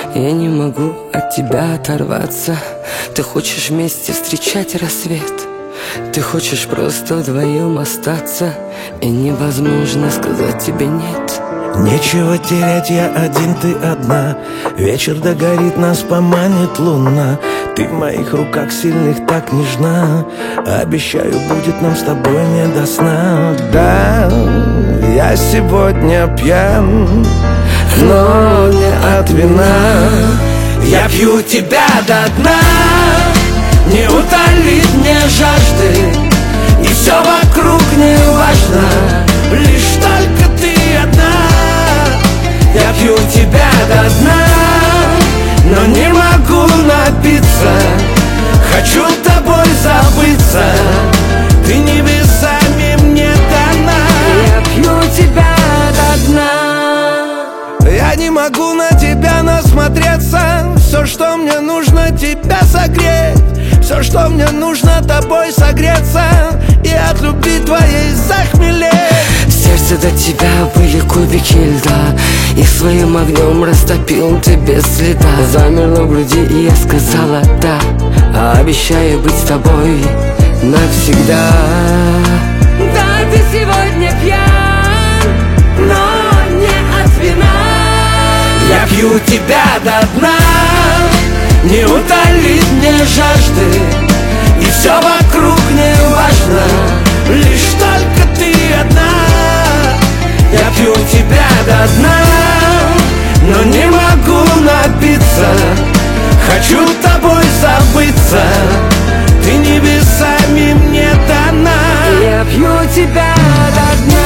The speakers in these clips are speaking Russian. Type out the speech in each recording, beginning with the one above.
Я не могу от тебя оторваться. Ты хочешь вместе встречать рассвет. Ты хочешь просто вдвоем остаться, и невозможно сказать тебе нет. Нечего терять, я один, ты одна. Вечер догорит, нас поманит луна. Ты в моих руках сильных так нежна. Обещаю, будет нам с тобой не до сна. Да, я сегодня пьян, но не от вина. Я пью тебя до дна. Не утолить мне жажды, и все вокруг не важно, лишь только ты одна. Я пью тебя до дна, но не могу напиться. Хочу тобой забыться, ты небесами мне дана. Я пью тебя до дна. Я не могу на тебя насмотреться. Все, что мне нужно, тебя согреть. Все, что мне нужно, тобой согреться и от любви твоей захмелеть. В сердце до тебя были кубики льда, и своим огнем растопил ты без следа. Замерло в груди, и я сказала да, обещаю быть с тобой навсегда. Да, ты сегодня пьян, но не от вина. Я пью тебя до дна. Не утолить мне жажды, и все вокруг не важно, лишь только ты одна. Я пью тебя до дна, но не могу напиться. Хочу тобой забыться, ты небесами мне дана. Я пью тебя до дна.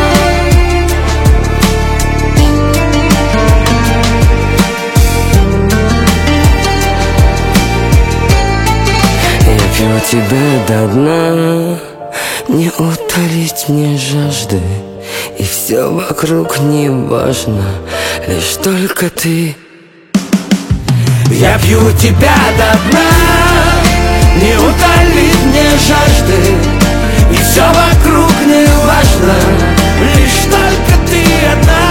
Пью тебя до дна. Не утолить мне жажды, и все вокруг не важно, лишь только ты. Я пью тебя до дна. Не утолить мне жажды, и все вокруг не важно, лишь только ты одна.